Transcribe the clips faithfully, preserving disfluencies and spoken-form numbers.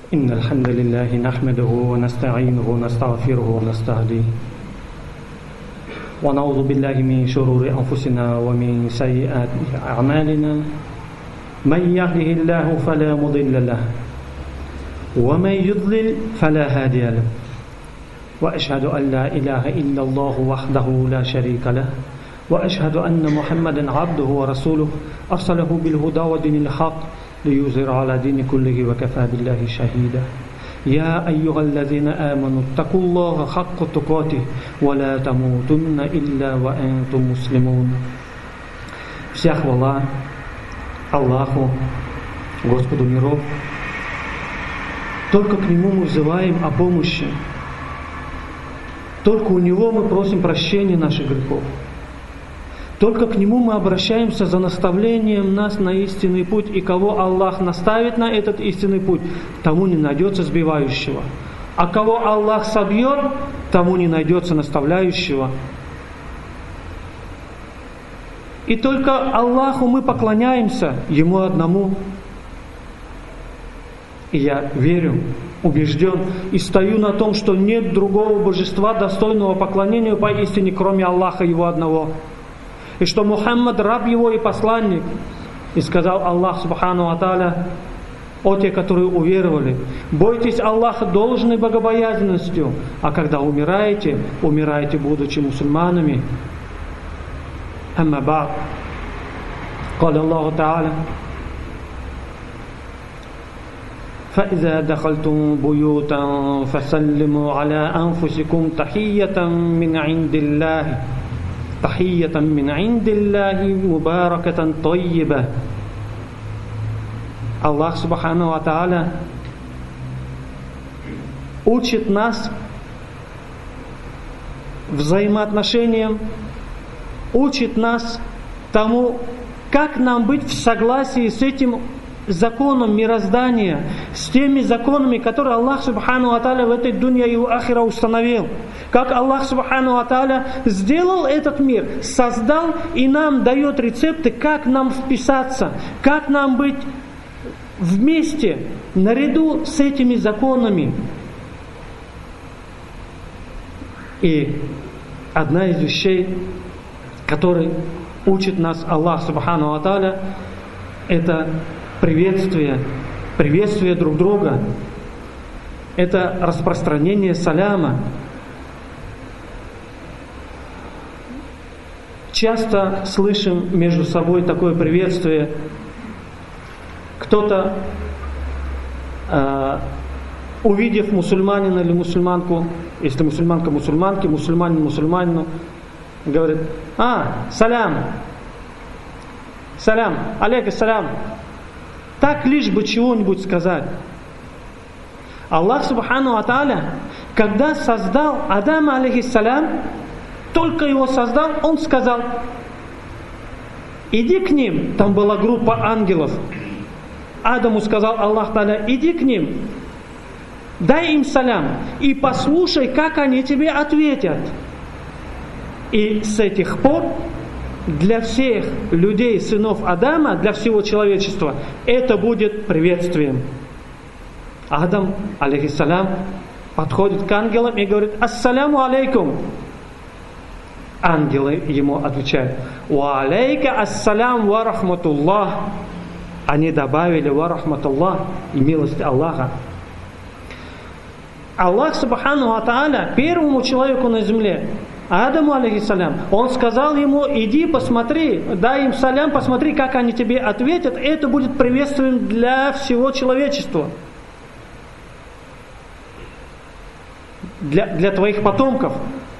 إن الحمد لله نحمده ونستعينه ونستغفره ونستهديه ونعوذ بالله من شرور أنفسنا ومن سيئات أعمالنا من يهده الله فلا مضل له ومن يضلل فلا هادي له وأشهد أن لا إله إلا الله وحده لا شريك له وأشهد أن محمدا عبده ورسوله أرسله بالهدى ودين الحق ليظهر على دين كله وكفى بالله شهيدا يا أيها الذين آمنوا اتقوا الله حق تقاته ولا تموتن إلا وأنتم مسلمون. Вся хвала Аллаху, Господу миров. Только к Нему мы взываем о помощи. Только у Него мы просим прощения наших грехов. Только к Нему мы обращаемся за наставлением нас на истинный путь, и кого Аллах наставит на этот истинный путь, тому не найдется сбивающего. А кого Аллах собьет, тому не найдется наставляющего. И только Аллаху мы поклоняемся, Ему одному. И я верю, убежден и стою на том, что нет другого божества, достойного поклонения поистине, кроме Аллаха Его одного. И что Мухаммад раб Его и посланник. И сказал Аллах Субхану ва Тааля: «О те, которые уверовали, бойтесь Аллаха должной богобоязненностью, а когда умираете, умираете, будучи мусульманами». Амма ба'д. Каля Аллаху Тааля: فإذا دخلتم بيوتا فسلموا على أنفسكم تحية من عند الله تحية من عند الله مباركة طيبة. Аллах Субхану ва Тааля учит нас взаимоотношениям, учит нас тому, как нам быть в согласии с этим законом мироздания, с теми законами, которые Аллах Субхану ва Тааля в этой дунья и ахира установил. Как Аллах Субхану ва Тааля сделал этот мир, создал и нам дает рецепты, как нам вписаться, как нам быть вместе, наряду с этими законами. И одна из вещей, которой учит нас Аллах Субхану ва Тааля, это приветствие, приветствие друг друга, это распространение саляма. Часто слышим между собой такое приветствие. Кто-то, э, увидев мусульманина или мусульманку, если мусульманка мусульманке, мусульманин мусульманину, говорит: «А, салям, салям, алейка салям». Так лишь бы чего-нибудь сказать. Аллах Субхану ва Тааля, когда создал Адама алейхиссалям, только его создал, Он сказал: «Иди к ним». Там была группа ангелов. Адаму сказал Аллах Тааля: «Иди к ним, дай им салям и послушай, как они тебе ответят». И с этих пор для всех людей, сынов Адама, для всего человечества, это будет приветствием. Адам, алейхиссалям, подходит к ангелам и говорит: «Ассаляму алейкум». Ангелы ему отвечают: «Ва алейка ассалям ва рахматуллах». Они добавили: «Ва рахматуллах», и милость Аллаха. Аллах Субхану ва Тааля первому человеку на земле, Адаму алейхиссалям, Он сказал ему: «Иди, посмотри, дай им салям, посмотри, как они тебе ответят». Это будет приветствием для всего человечества, для, для твоих потомков.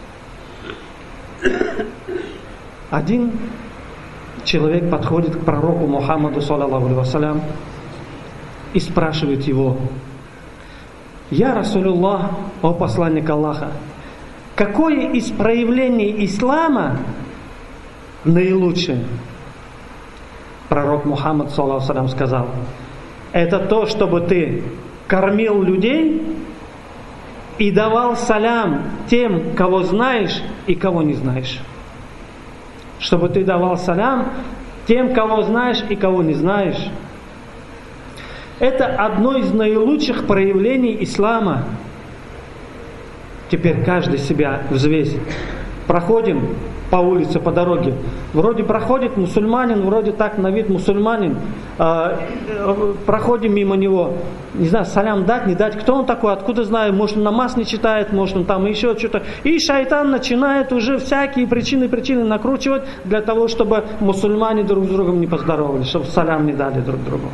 Один человек подходит к пророку Мухаммаду саллаллаху алейхи вассалям и спрашивает его: «Я Расулуллах, о посланник Аллаха, какое из проявлений ислама наилучшее?» Пророк Мухаммад саллаллаху алейхи вассалям сказал: «Это то, чтобы ты кормил людей и давал салям тем, кого знаешь и кого не знаешь». Чтобы ты давал салям тем, кого знаешь и кого не знаешь. Это одно из наилучших проявлений ислама. Теперь каждый себя взвесит. Проходим по улице, по дороге. Вроде проходит мусульманин, вроде так на вид мусульманин. Э, э, проходим мимо него. Не знаю, салям дать, не дать. Кто он такой, откуда знаю? Может, он намаз не читает, может, он там еще что-то. И шайтан начинает уже всякие причины, причины накручивать для того, чтобы мусульмане друг с другом не поздоровались, чтобы салям не дали друг другу.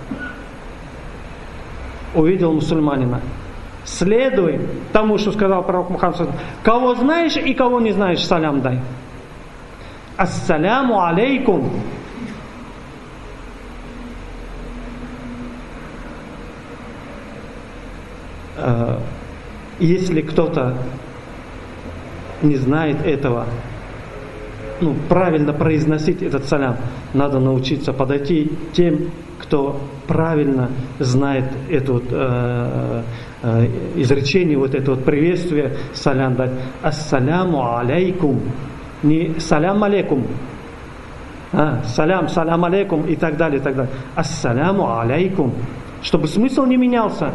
Увидел мусульманина. Следуй тому, что сказал пророк Мухаммад. Кого знаешь и кого не знаешь, салям дай. Ассаляму алейкум. Если кто-то не знает этого, ну, правильно произносить этот салям, надо научиться подойти тем, кто правильно знает это вот, э, э, изречение, вот это вот приветствие, салям дать. Ассаляму алейкум. Не салям алейкум. А, салям, салям алейкум и так далее, и так далее. Ассаляму алейкум. Чтобы смысл не менялся.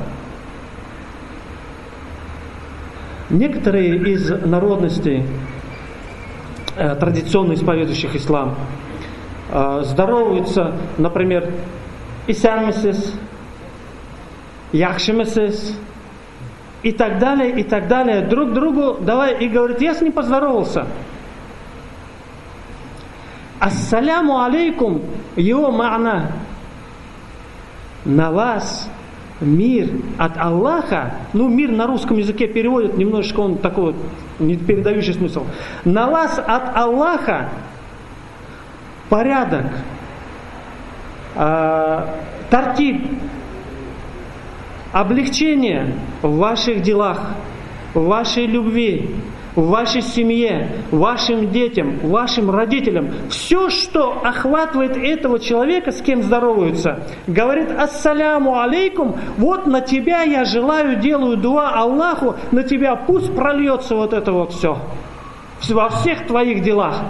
Некоторые из народностей, э, традиционно исповедующих ислам, э, здороваются, например, исянмисис, яхшимисис и так далее, и так далее, друг другу давай, и говорит, я с ним поздоровался. Ассаляму алейкум, его ма'на, на вас мир от Аллаха, ну мир на русском языке переводит, немножечко он такой, не передающий смысл. На вас от Аллаха порядок, э, тартиб, облегчение в ваших делах, в вашей любви, в вашей семье, вашим детям, вашим родителям. Все, что охватывает этого человека, с кем здороваются, говорит ассаляму алейкум, вот на тебя я желаю, делаю дуа Аллаху, на тебя пусть прольется вот это вот все. Во всех твоих делах.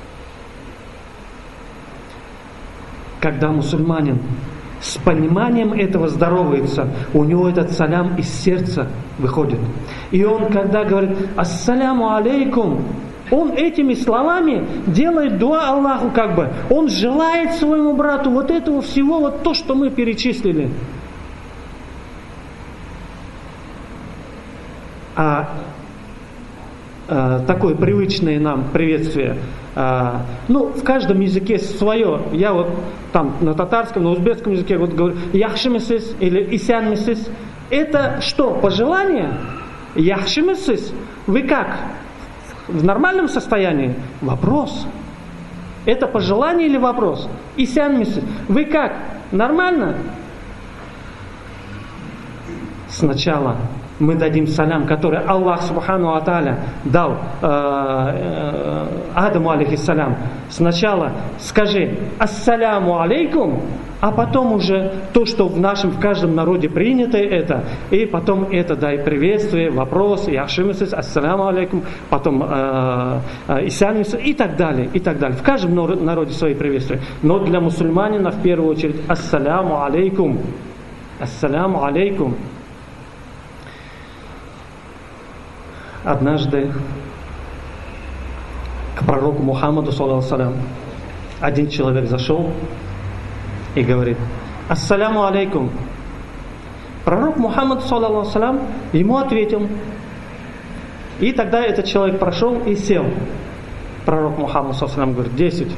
Когда мусульманин с пониманием этого здоровается, у него этот салям из сердца выходит. И он, когда говорит ассаляму алейкум, он этими словами делает дуа Аллаху, как бы. Он желает своему брату вот этого всего, вот то, что мы перечислили. А э, такое привычное нам приветствие, э, ну, в каждом языке свое. Я вот там на татарском, на узбекском языке вот говорю яхшимисис или исянмисис. Это что, пожелание? Яхшимисис. Вы как? В нормальном состоянии? Вопрос. Это пожелание или вопрос? Исянмисис. Вы как? Нормально? Сначала мы дадим салям, который Аллах Субхану ва Тааля дал э, э, Адаму алейхиссалям. Сначала скажи ассаляму алейкум, а потом уже то, что в нашем, в каждом народе принято это, и потом это дай приветствие, вопрос, яхшимисис, ассаляму алейкум, потом э, э, исянмисис и так далее, и так далее. В каждом народе свои приветствия. Но для мусульманина в первую очередь ассаляму алейкум. Ассаляму алейкум. Однажды к пророку Мухаммаду, саллаллаху алейхи ва саллям, один человек зашел и говорит ассаляму алейкум. Пророк Мухаммад, саллаллаху алейхи ва саллям, ему ответил. И тогда этот человек прошел и сел. Пророк Мухаммад, саллаллаху алейхи ва саллям, говорит десять.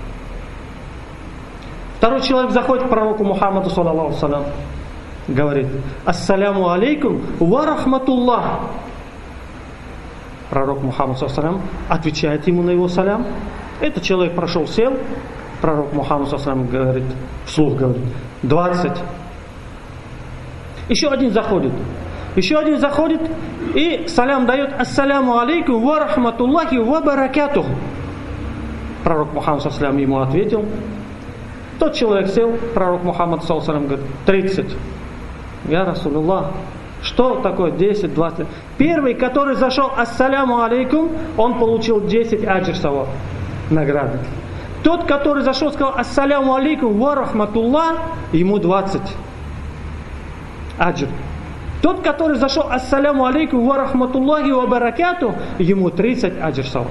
Второй человек заходит к пророку Мухаммаду, саллаллаху алейхи ва саллям, говорит ассаляму алейкум ва рахматуллах. Пророк Мухаммад, саллаллаху алейхи ва саллям, отвечает ему на его салям. Этот человек прошел, сел. Пророк Мухаммад, саллаллаху алейхи ва саллям, говорит, вслух говорит, двадцать. Еще один заходит. Еще один заходит и салям дает ассаляму алейкум ва рахматуллахи ва баракатух. Пророк Мухаммад, саллаллаху алейхи ва саллям, ему ответил. Тот человек сел, пророк Мухаммад, саллаллаху алейхи ва саллям, говорит, тридцать. Я Расулуллах. Что такое десять, двадцать? Первый, который зашел ассаляму алейкум, он получил десять аджр саваб, награды. Тот, который зашел, сказал ассаляму алейкум ва рахматуллах, ему двадцать. аджр. Тот, который зашел ассаляму алейкум ва рахматуллахи ва баракату, ему тридцать аджр саваб.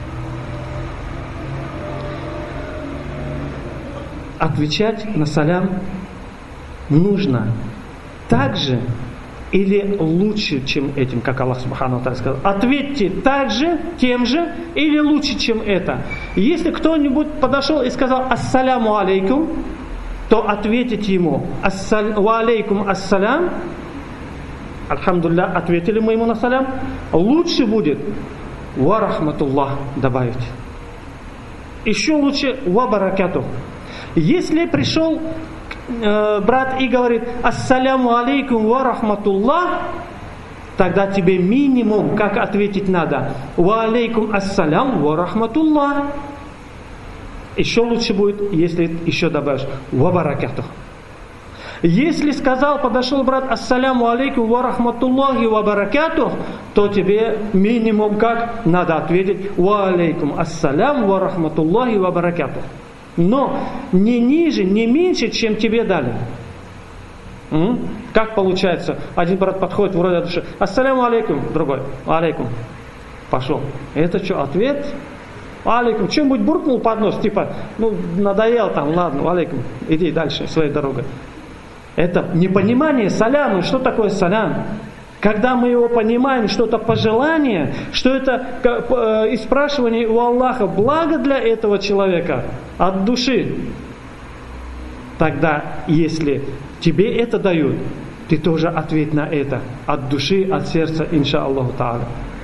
Отвечать на салям нужно так же или лучше, чем этим, как Аллах Субхану Тааля сказал. Ответьте так же, тем же, или лучше, чем это. Если кто-нибудь подошел и сказал ассаляму алейкум, то ответите ему ва алейкум ассалям. Альхамдулилля, ответили мы ему на салям. Лучше будет ва рахматуллах добавить. Еще лучше ва баракату. Если пришел э, брат и говорит ассаляму алейкум ва рахматуллах, тогда тебе минимум как ответить надо ва алейкум ассалям ва рахматуллах. Еще лучше будет, если еще добавишь ва баракату. Если сказал, подошел брат ассаляму алейкум ва рахматуллахи ва баракату, то тебе минимум как надо ответить ва алейкум ассалям ва рахматуллахи ва баракату. Но не ниже, не меньше, чем тебе дали. М? Как получается? Один брат подходит вроде от души. Ассаляму алейкум, другой. Алейкум. Пошел. Это что, ответ? Алейкум. Чем-нибудь буркнул под нос, типа, ну, надоел там, ладно, алейкум. Иди дальше, своей дорогой. Это непонимание саляма. Что такое салям? Когда мы его понимаем, что это пожелание, что это и спрашивание у Аллаха благо для этого человека от души, тогда, если тебе это дают, ты тоже ответь на это от души, от сердца, инша Аллаху Та'аля.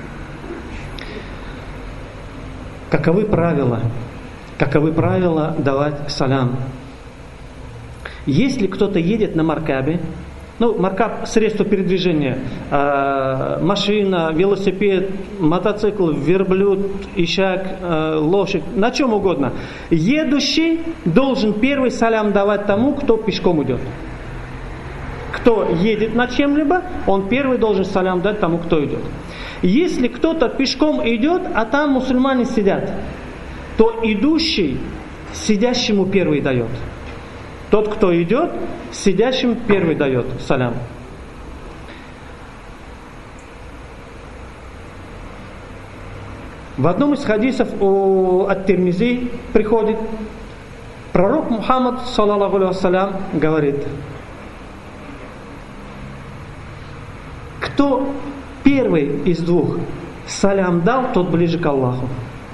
Каковы правила? Каковы правила давать салям? Если кто-то едет на маркабе, ну, маркаб – средство передвижения, э, машина, велосипед, мотоцикл, верблюд, ишак, э, лошадь, на чем угодно. Едущий должен первый салям давать тому, кто пешком идет. Кто едет на чем-либо, он первый должен салям дать тому, кто идет. Если кто-то пешком идет, а там мусульмане сидят, то идущий сидящему первый дает. Тот, кто идет, сидящим первый дает салям. В одном из хадисов от Тирмизи приходит, пророк Мухаммад, саллаллаху алейхи вассалям, говорит: кто первый из двух салям дал, тот ближе к Аллаху.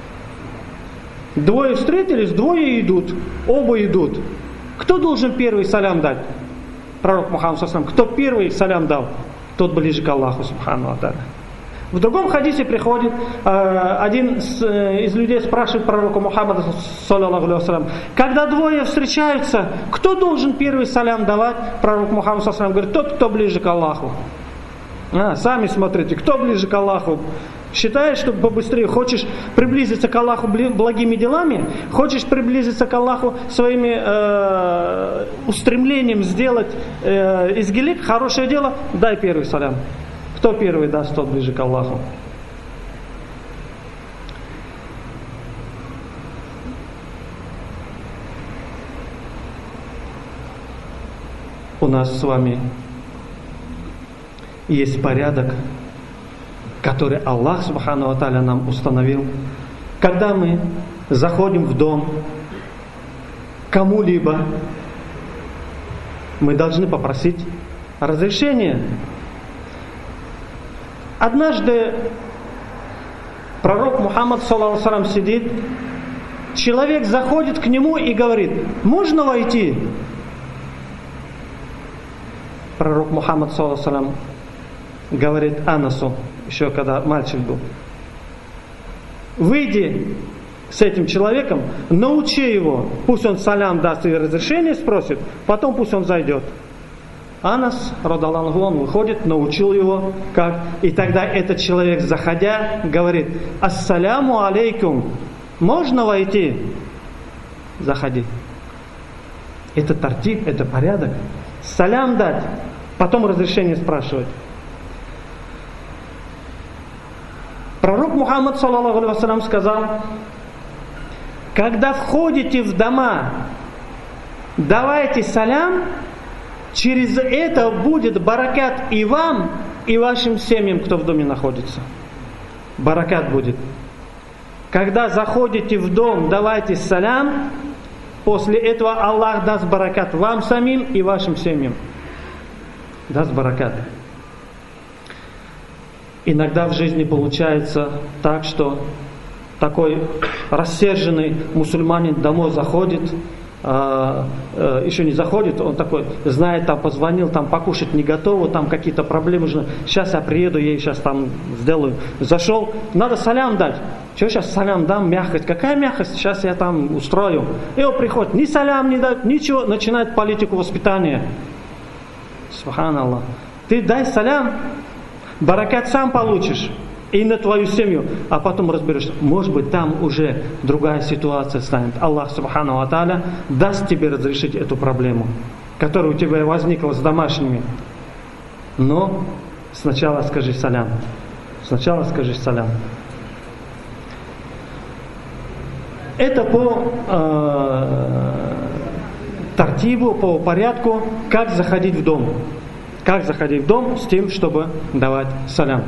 Двое встретились, двое идут, оба идут. Кто должен первый салям дать? Пророк Мухаммад, саллаллаху алейхи вассалям. Кто первый салям дал, тот ближе к Аллаху, субхану ва тааля. В другом хадисе приходит, один из людей спрашивает пророка Мухаммада, саллаллаху алейхи вассалям, когда двое встречаются, кто должен первый салям давать? Пророк Мухаммад, саллаллаху алейхи вассалям, говорит: тот, кто ближе к Аллаху. А, сами смотрите, кто ближе к Аллаху. Считаешь, что побыстрее хочешь приблизиться к Аллаху благими делами, хочешь приблизиться к Аллаху своими э, устремлением сделать э, из гилик хорошее дело, дай первый салям. Кто первый даст, тот ближе к Аллаху. У нас с вами есть порядок, который Аллах Субхану ва Тааля нам установил. Когда мы заходим в дом кому-либо, мы должны попросить разрешения. Однажды пророк Мухаммад, саллаллаху алейхи вассалям, сидит, человек заходит к нему и говорит: можно войти? Пророк Мухаммад, саллаллаху алейхи вассалям, говорит Анасу, еще когда мальчик был: выйди с этим человеком, научи его, пусть он салям даст и разрешение спросит, потом пусть он зайдет. Анас, радаллаху анху, он выходит, научил его как. И тогда этот человек, заходя, говорит: ассаляму алейкум, можно войти? Заходи. Это тартиб, это порядок. Салям дать, потом разрешение спрашивать. Пророк Мухаммад, саллаллаху алейхи вассалям, сказал: когда входите в дома, давайте салям, через это будет баракат и вам, и вашим семьям, кто в доме находится. Баракат будет. Когда заходите в дом, давайте салям, после этого Аллах даст баракат вам самим и вашим семьям. Даст баракат. Иногда в жизни получается так, что такой рассерженный мусульманин домой заходит, э, э, еще не заходит, он такой, знает, там позвонил, там покушать не готово, там какие-то проблемы, сейчас я приеду, ей сейчас там сделаю. Зашел, надо салям дать. Что сейчас салям дам, мягкость? Какая мягкость? Сейчас я там устрою. И он приходит, ни салям не дает, ничего, начинает политику воспитания. Субханаллах. Ты дай салям, баракат сам получишь. И на твою семью, а потом разберешься. Может быть, там уже другая ситуация станет. Аллах Субхану ва Тааля даст тебе разрешить эту проблему, которая у тебя возникла с домашними. Но сначала скажи салям. Сначала скажи салям. Это по э, тартибу, по порядку, как заходить в дом. Как заходить в дом с тем, чтобы давать салям.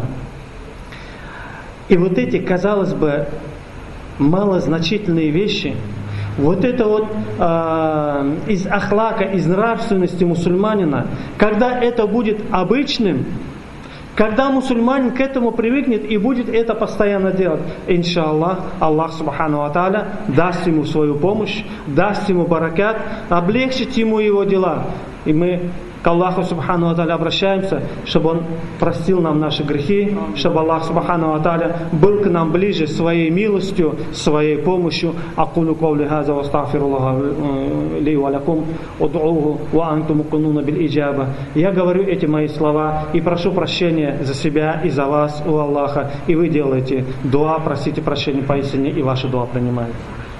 И вот эти, казалось бы, малозначительные вещи, вот это вот э, из ахлака, из нравственности мусульманина, когда это будет обычным, когда мусульманин к этому привыкнет и будет это постоянно делать, иншаллах, Аллах Субхану ва Тааля даст ему свою помощь, даст ему баракат, облегчит ему его дела. И мы к Аллаху Субхану ва Тааля обращаемся, чтобы Он простил нам наши грехи, чтобы Аллах Субхану ва Тааля был к нам ближе своей милостью, своей помощью. Акулу каули хаза ва астагфируллаха ли ва лакум уд'уху ва антум мукунуна бил иджаба. Я говорю эти мои слова и прошу прощения за себя и за вас у Аллаха. И вы делаете дуа, просите прощения поистине, и ваша дуа принимает.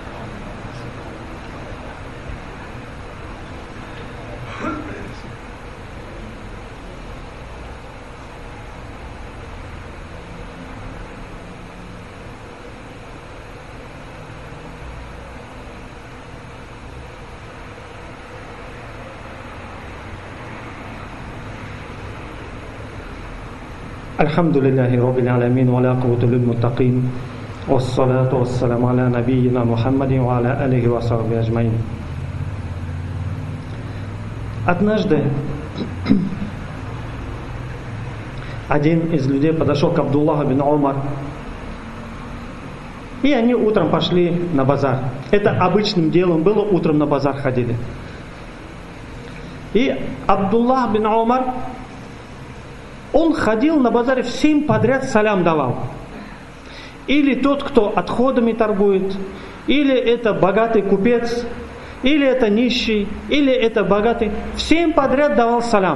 الحمد لله رب العالمين والعاقبة للمتقين والصلاة والسلام على نبينا محمد وعلى آله وصحبه أجمعين. Однажды один из людей подошел к Абдуллаху бин Умар, и они утром пошли на базар. Это обычным делом было, утром на базар ходили. И Абдуллах бин Умар, он ходил на базаре, всем подряд салям давал. Или тот, кто отходами торгует, или это богатый купец, или это нищий, или это богатый. Всем подряд давал салям.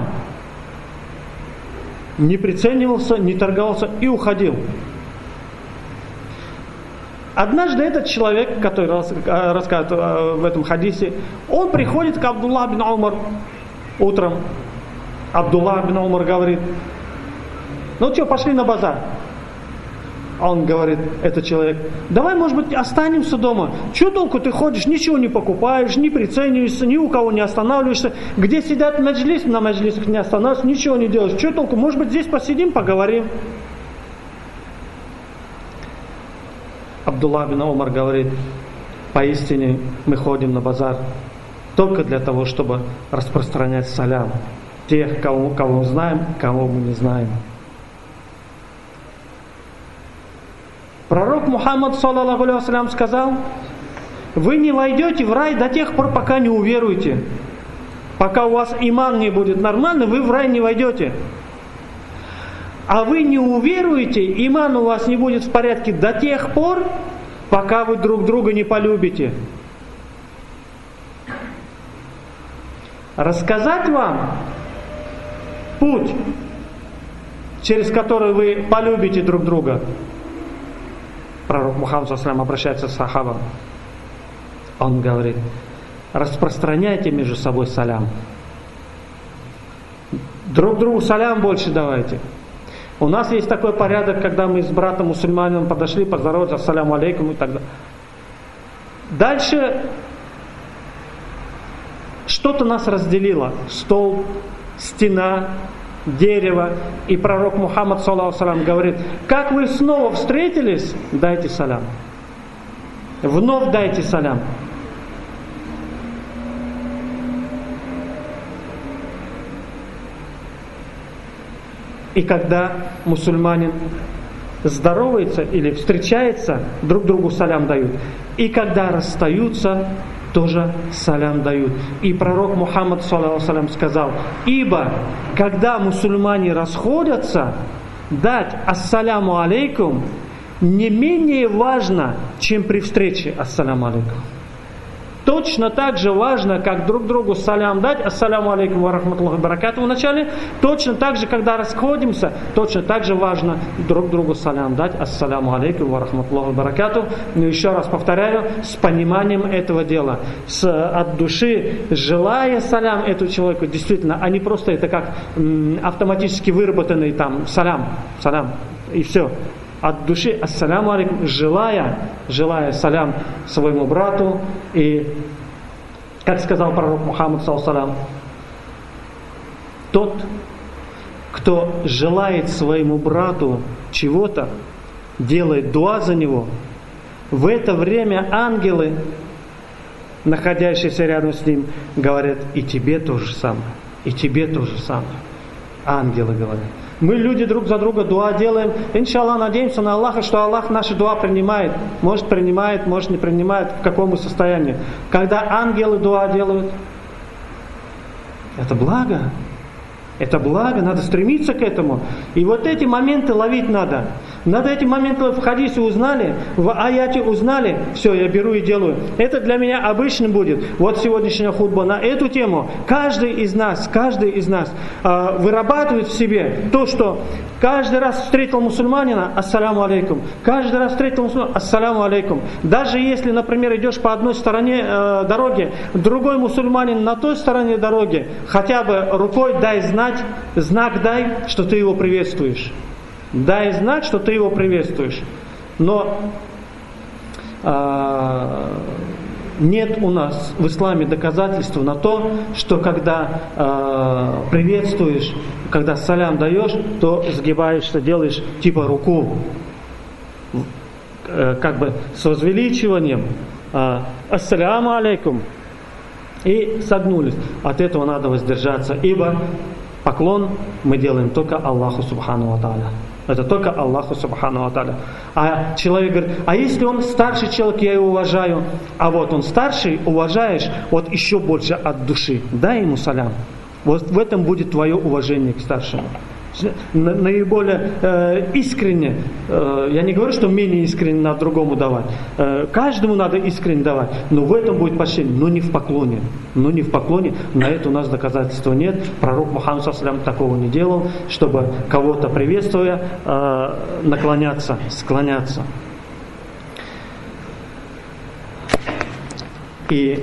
Не приценивался, не торговался и уходил. Однажды этот человек, который рассказывает в этом хадисе, он приходит к Абдуллаху бин Умар утром. Абдуллах бин Умар говорит: ну что, пошли на базар. А он говорит, этот человек: давай, может быть, останемся дома. Что толку ты ходишь, ничего не покупаешь, не прицениваешься, ни у кого не останавливаешься. Где сидят маджлис, на маджлисах не останавливаешься, ничего не делаешь. Что толку, может быть, здесь посидим, поговорим. Абдуллах бин Умар говорит: поистине мы ходим на базар только для того, чтобы распространять салям. Тех, кого, кого мы знаем, кого мы не знаем. Пророк Мухаммад, саллаллаху алейхи ва саллям, сказал: вы не войдете в рай до тех пор, пока не уверуете. Пока у вас иман не будет нормальный, вы в рай не войдете. А вы не уверуете, иман у вас не будет в порядке до тех пор, пока вы друг друга не полюбите. Рассказать вам путь, через который вы полюбите друг друга. Пророк Мухаммад саллаллаху алейхи ва саллям обращается к сахабам. Он говорит: распространяйте между собой салям. Друг другу салям больше давайте. У нас есть такой порядок, когда мы с братом мусульманином подошли, поздоровались, ассаляму алейкум и так далее. Дальше, что-то нас разделило. Стол, стена, дерево. И пророк Мухаммад, саллаллаху алейхи ва саллям, говорит: как вы снова встретились, дайте салям. Вновь дайте салям. И когда мусульманин здоровается или встречается, друг другу салям дают. И когда расстаются, тоже салям дают. И пророк Мухаммад, саллаллаху алейхи ва саллям, сказал: ибо когда мусульмане расходятся, дать ассаляму алейкум не менее важно, чем при встрече ассаляму алейкум. Точно так же важно, как друг другу салям дать, ассаляму алейкум ва рахматуллахи ва баракатуху в начале, точно так же, когда расходимся, точно так же важно друг другу салям дать, ассаляму алейкум ва рахматуллахи ва баракатуху. Но еще раз повторяю, с пониманием этого дела, с, от души, желая салям этому человеку, действительно, а не просто это как м, автоматически выработанный там салям, салям, и все. От души ассаляму алейкум, желая, желая салям своему брату. И, как сказал пророк Мухаммад, саллаллаху алейхи ва саллям, тот, кто желает своему брату чего-то, делает дуа за него, в это время ангелы, находящиеся рядом с ним, говорят: и тебе то же самое, и тебе то же самое. Ангелы говорят. Мы, люди, друг за друга дуа делаем. Иншаллах, надеемся на Аллаха, что Аллах наши дуа принимает. Может, принимает, может, не принимает, в каком мы состоянии. Когда ангелы дуа делают, это благо. Это благо, надо стремиться к этому. И вот эти моменты ловить надо. Надо эти моменты в хадисе узнали, в аяте узнали, все, я беру и делаю. Это для меня обычным будет. Вот сегодняшняя хутба на эту тему. Каждый из нас, каждый из нас э, вырабатывает в себе то, что каждый раз встретил мусульманина, ассаляму алейкум. Каждый раз встретил мусульманина, ассаляму алейкум. Даже если, например, идешь по одной стороне э, дороги, другой мусульманин на той стороне дороги, хотя бы рукой дай знать, знак дай, что ты его приветствуешь. Дай знак, что ты его приветствуешь. Но э, нет у нас в исламе доказательства на то, что когда э, приветствуешь, когда салям даешь, то сгибаешься, делаешь типа руку, э, как бы с возвеличиванием. Э, ассаляму алейкум. И согнулись. От этого надо воздержаться, ибо поклон мы делаем только Аллаху Субхану ва Тааля. Это только Аллаху Субхану ва Тааля. А человек говорит: а если он старший человек, я его уважаю. А вот он старший, уважаешь, вот еще больше от души. Дай ему салям. Вот в этом будет твое уважение к старшему. Наиболее э, искренне, э, я не говорю, что менее искренне надо другому давать. Э, каждому надо искренне давать, но в этом будет почтение, но не в поклоне. Но не в поклоне, на это у нас доказательства нет. Пророк Мухаммад саллаллаху алейхи ва саллям такого не делал, чтобы кого-то приветствуя э, наклоняться, склоняться. И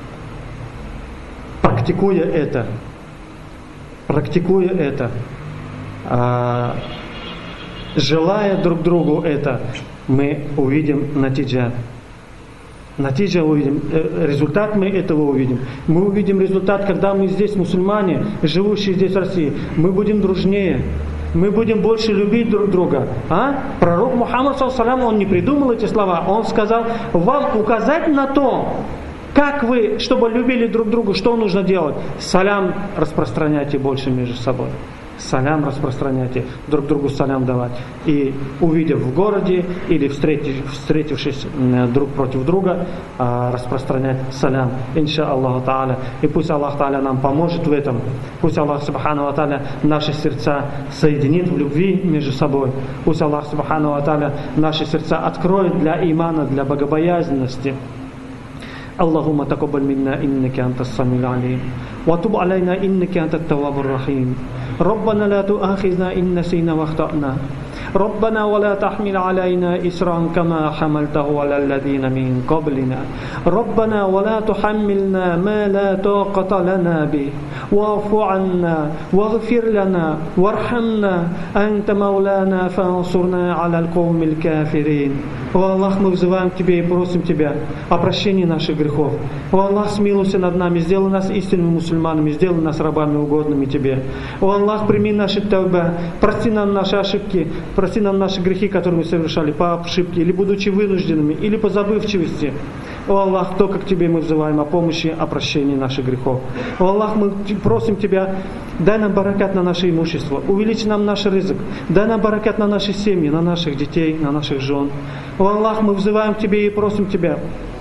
практикуя это, практикуя это, А, желая друг другу это, мы увидим натиджа. Натиджа увидим, результат мы этого увидим. Мы увидим результат, когда мы здесь, мусульмане, живущие здесь в России, мы будем дружнее, мы будем больше любить друг друга. А? Пророк Мухаммад, саллаллаху алейхи ва саллям, он не придумал эти слова, он сказал: вам указать на то, как вы, чтобы любили друг друга, что нужно делать? Салям распространяйте больше между собой. Салям распространяйте, друг другу салям давать. И увидев в городе или встретив, встретившись друг против друга, распространять салям. Инша Аллаху Тааля. И пусть Аллах Тааля нам поможет в этом. Пусть Аллах Субхану ва Тааля наши сердца соединит в любви между собой. Пусть Аллах Субхану ва Тааля наши сердца откроет для имана, для богобоязненности. اللهم تقبل منا إنك أنت السميع العليم وتب علينا إنك أنت التواب الرحيم ربنا لا تؤاخذنا إن نسينا واخطأنا ربنا ولا تحمل علينا إسرا كما حملته على الذين من قبلنا ربنا ولا تحملنا ما لا طاقة لنا به واعف عنا واغفر لنا وارحمنا أنت مولانا فانصرنا على القوم الكافرين О Аллах, мы взываем к Тебе и просим Тебя о прощении наших грехов. О Аллах, смилуйся над нами, сделай нас истинными мусульманами, сделай нас рабами угодными Тебе. О Аллах, прими наши тавба, прости нам наши ошибки, прости нам наши грехи, которые мы совершали по ошибке, или будучи вынужденными, или по забывчивости. О Аллах, только к Тебе мы взываем о помощи, о прощении наших грехов. О Аллах, мы просим Тебя, дай нам баракат на наше имущество, увеличь нам наш рызык, дай нам баракат на наши семьи, на наших детей, на наших жен. О Аллах, мы взываем к Тебе и просим Тебя,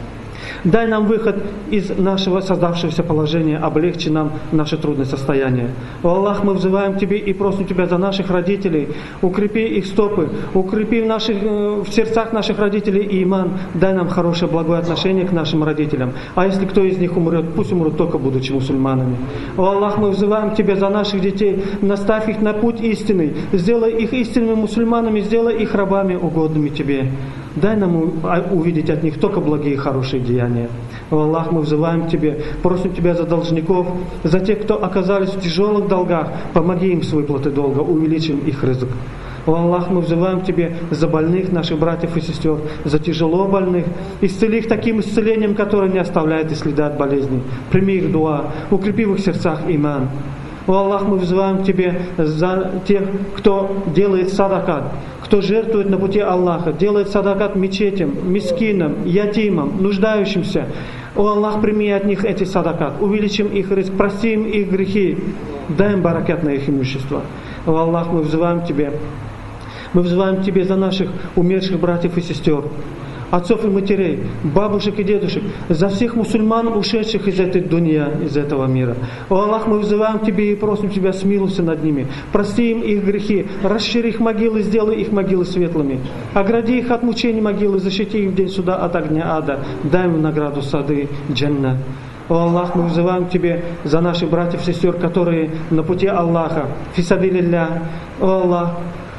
дай нам выход из нашего создавшегося положения, облегчи нам наше трудное состояние. О Аллах, мы взываем к Тебе и просим Тебя за наших родителей, укрепи их стопы, укрепи в, наших, в сердцах наших родителей иман, дай нам хорошее, благое отношение к нашим родителям. А если кто из них умрет, пусть умрут только будучи мусульманами. О Аллах, мы взываем к Тебе за наших детей, наставь их на путь истинный, сделай их истинными мусульманами, сделай их рабами, угодными Тебе. Дай нам увидеть от них только благие и хорошие деяния. О Аллах, мы взываем к Тебе, просим Тебя за должников, за тех, кто оказались в тяжелых долгах, помоги им с выплатой долга, увеличим их рызык. О Аллах, мы взываем к Тебе за больных наших братьев и сестер, за тяжело больных, исцели их таким исцелением, которое не оставляет и следа от болезней. Прими их дуа, укрепи в их сердцах иман. О Аллах, мы взываем к Тебе за тех, кто делает садакат, кто жертвует на пути Аллаха, делает садакат мечетям, мискинам, ятимам, нуждающимся. О Аллах, прими от них эти садакат, увеличим их риск, прости им их грехи, дай им баракат на их имущество. О Аллах, мы взываем к Тебе. Мы взываем к Тебе за наших умерших братьев и сестер, отцов и матерей, бабушек и дедушек, за всех мусульман, ушедших из этой дунья, из этого мира. О Аллах, мы взываем к Тебе и просим Тебя, смилуйся над ними, прости им их грехи, расшири их могилы, сделай их могилы светлыми, огради их от мучений могилы, защити их в день суда от огня ада, дай им награду сады джанна. О Аллах, мы взываем к Тебе за наших братьев и сестер, которые на пути Аллаха, фисабилилля. О Аллах,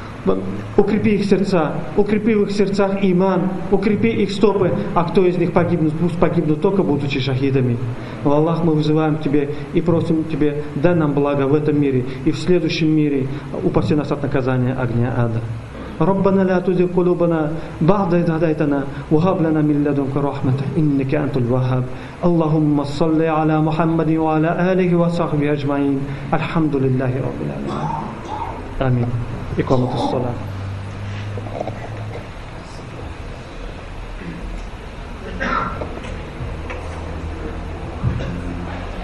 укрепи их сердца, укрепи в их сердцах иман, укрепи их стопы, а кто из них погибнут, пусть погибнут только будучи шахидами. О Аллах, мы вызываем к Тебе и просим Тебе, дай нам благо в этом мире и в следующем мире, упаси нас от наказания огня ада. ربنا لا تزغ قلوبنا بعد إذ هديتنا وهب لنا من لدنك رحمة إنك أنت الوهاب اللهم صل على محمد وعلى آله وصحبه أجمعين الحمد لله رب العالمين آمين إقامة الصلاة